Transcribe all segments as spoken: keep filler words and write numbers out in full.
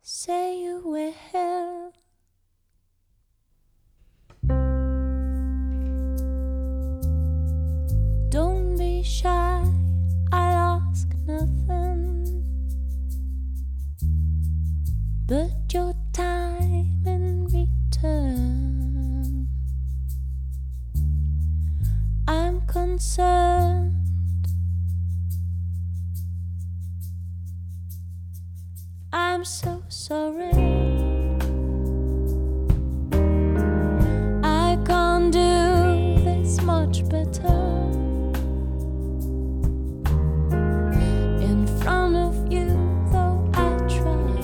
say you will. Don't be shy, I'll ask nothing but your time in return. I'm concerned I'm so sorry I can't do this much better in front of you, though I try.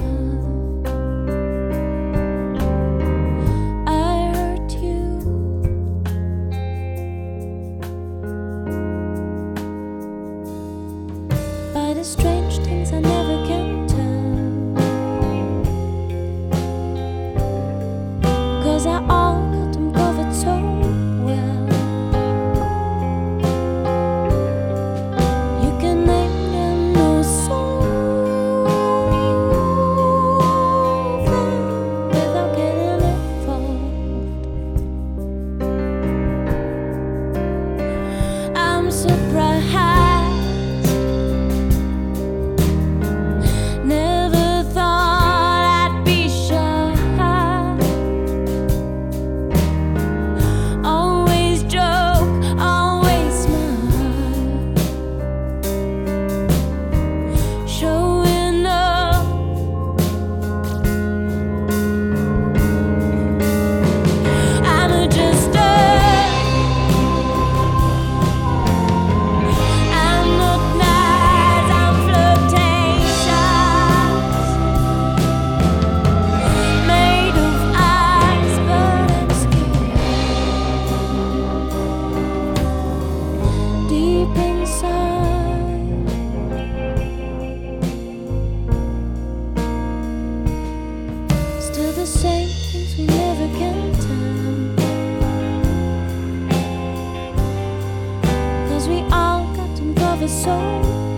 I hurt you, by the strange things I never can tell. I all got them covered so well. You can name them no solving without getting involved. I'm surprised, never thought I'd be shy. The same things we never can tell, 'cause we all got them covered so